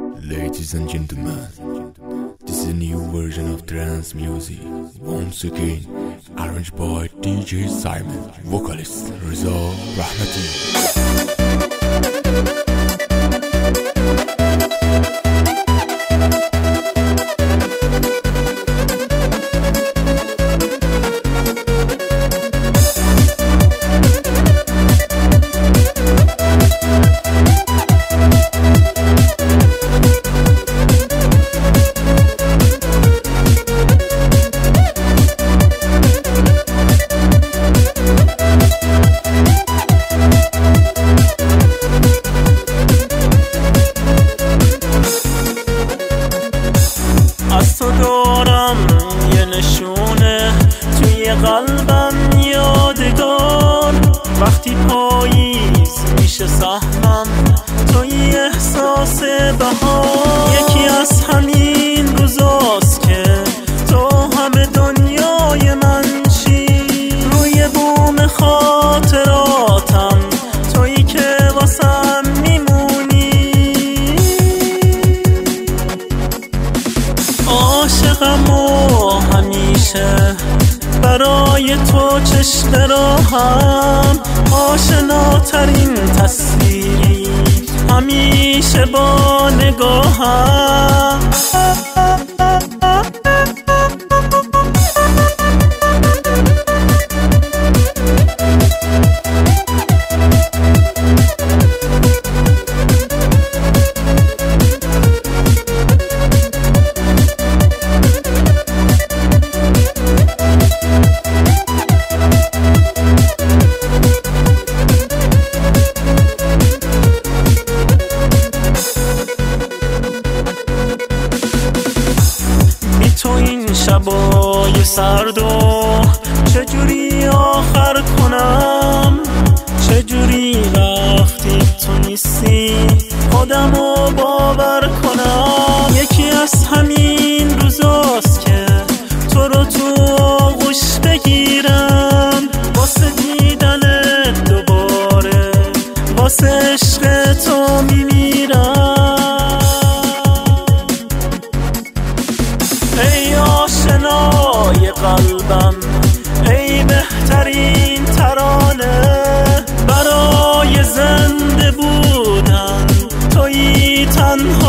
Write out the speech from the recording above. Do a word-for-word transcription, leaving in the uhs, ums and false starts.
Ladies and gentlemen, this is a new version of trance music. Once again, arranged by D J Simon, vocalist Reza Rahmati. از تو دارم یه نشونه توی قلبم یادگار، وقتی پاییز میشه سهمم توی احساس بهار. یکی از همین روزاست که تو همه دنیای من چی، روی بوم خاطراتم تویی که واسم میمونی. عاشقم و همیشه برای تو چشم راهم، آشناترین تصویری همیشه با نگاهم. تو این شبای سردو چجوری آخر کنم، چجوری وقتی تو نیستی خودمو باور کنم. یکی از همین روزاست که تو رو تو آغوش بگیرم، واسه دیدنت دوباره واسه عشق تو میمیرم. ای آشنای قلبم، ای بهترین ترانه، برای زنده بودن تویی تنها